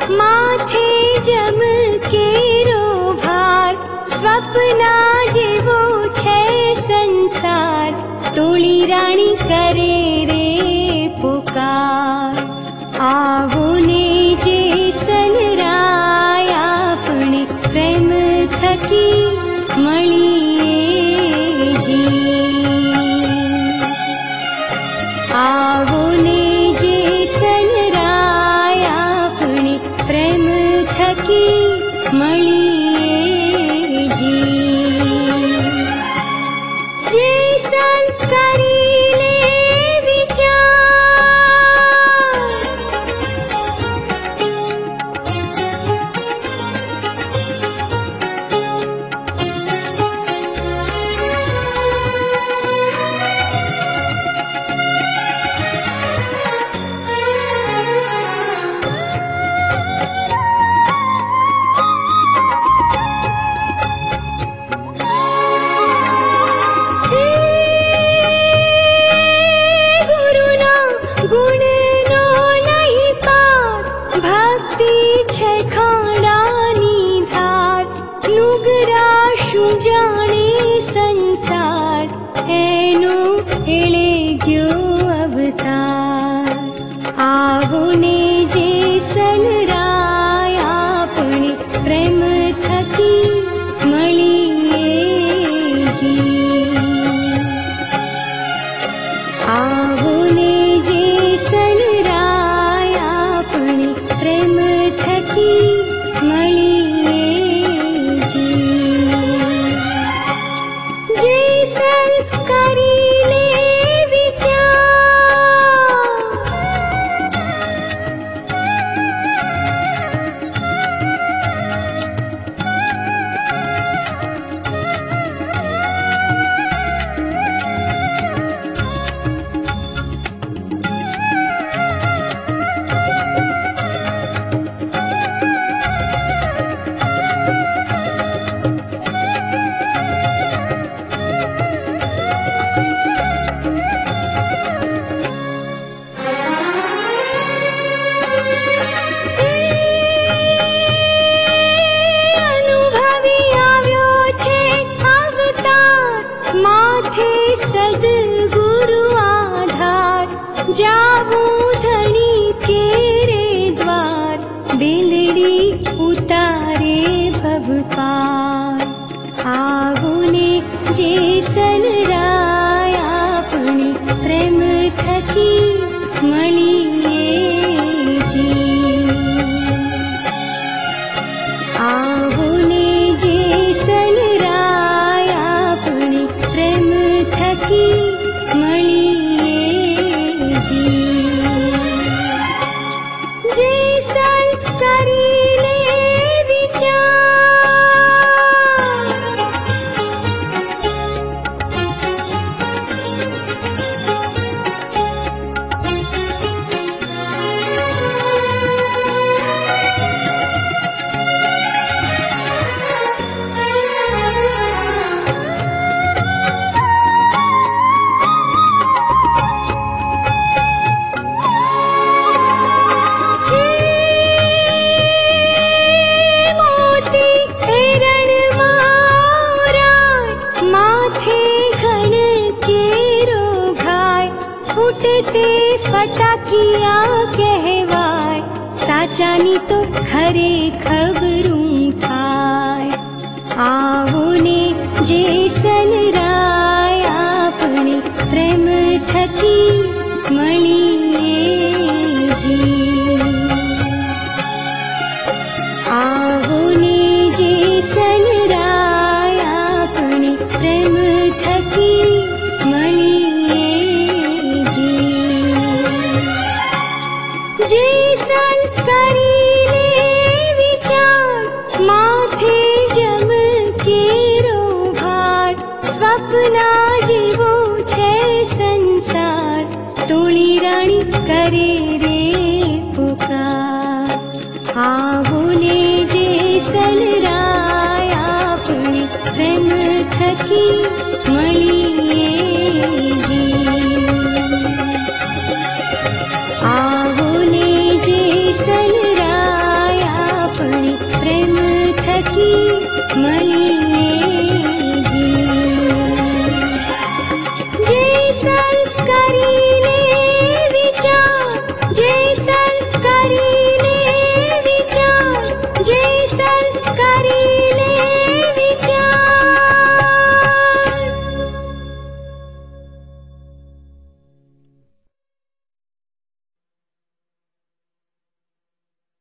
माथे जम केरो भार, स्वप्ना जेवो छे संसार, तोली राणी करे रे पुकार। आवो ने जेसलराय आपणे प्रेम थकी मळीए जी। आवो ने जेसलराय आपणे प्रेम थकी मळीए जी। जेसल करी ले विचार, आवो ने जेसलराय आपणे प्रेम थकी मळीए जी। आवो ने जेसलराय आपणे प्रेम थकी मळीए जी। जेसल करी ले जाऊं धनी केरे द्वार, बेलड़ी उतारे भव पार। आवो ने जेसलराय आपणे प्रेम थकी मळीए जी। आवो ने जेसलराय आपणे प्रेम थकी मळीए जी। जेसल करी ले विचार, ते फटाकिया कहवाय, साचानी तो खरे खबरूं थाय। आवो ने जेसलराय आपणे प्रेम थकी मळीए जी। आवो ने जेसलराय आपणे प्रेम थकी मळीए जी। जेसल करी ले विचार, माथे जम केरो भार, स्वप्ना जेवो छे संसार, तोली राणी करे रे पुकार। आवो ने जेसलराय आपणे प्रेम थकी मळीए जी। आवो ने जेसलराय मणि